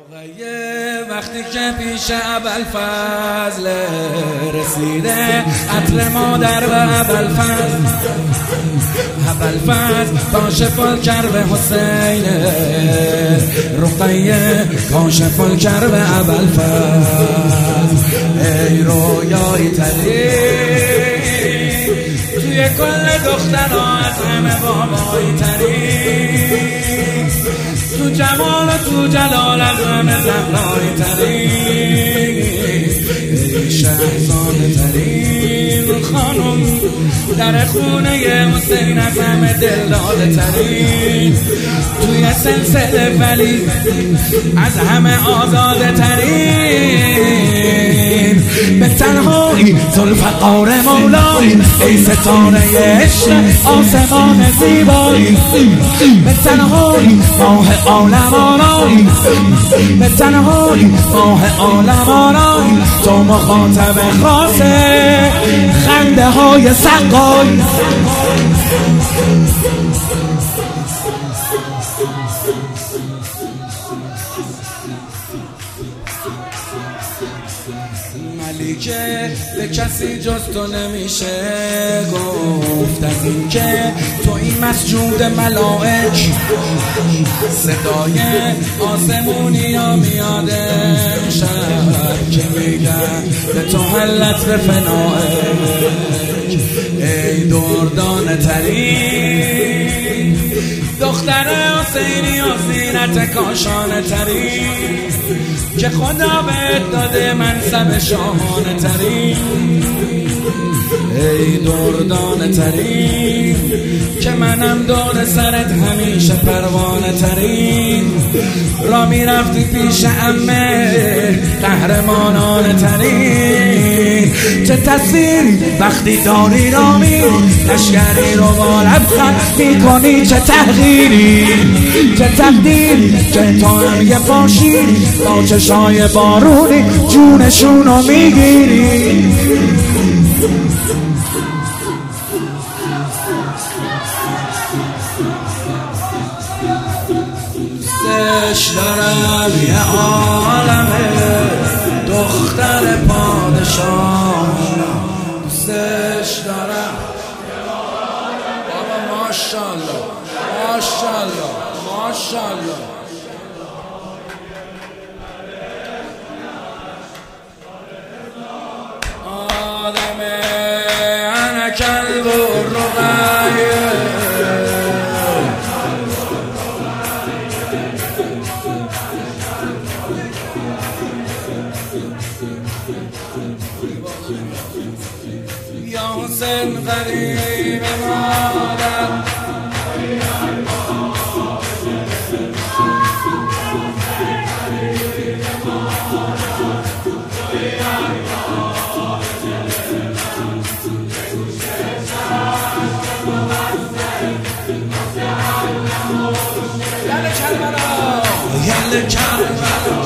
وقتی که پیش ابوالفضل رسیده عطر مادر و ابوالفضل کاشف الکرب حسین رقیه کاشف الکرب ابوالفضل ای رویای تری توی کل دخترها از همه بابایی تری تو جمال و تو جلال از همه زهرایی ترین ای شهزاده ترین خانم در خونه حسین از همه دلداده ترین توی سلسله ولی از همه آزاده ترین به تنهایی ذوالفقار مولایی ای ستاره عشق آسمان زیبایی به تنهایی ماه عالم آرایی به تنهایی ماه عالم آرایی تو مخاطب خاصه خنده های سقایی ملیکه به کسی جز تو نمیشه گفت از این که تو این مسجود ملائک صدای آسمونی ها میاد شب که میگن به تو حلت به فنائک ای دردانه ترین دختر حسینی و زینت کاشانه ترین که خدا بهت داده منصب شاهانه ترین ای دردانه ترین که منم دور سرت همیشه پروانه ترین را میرفتی پیش عمه قهرمانانه ترین چه تصویری وقتی داری را میری لشکری رو با لبخند میکنی چه تغییری چه تقدیری که تو هم یه باشیری با چشای بارونی جونشونو میگیری دوستش دارم یه عالمه دختر پادشاه دوستش دارم بابا ماشالله ماشالله ماشالله آدمه انا کلب الرقیه یا حسین غریب مادر یل کربلا یل کربلا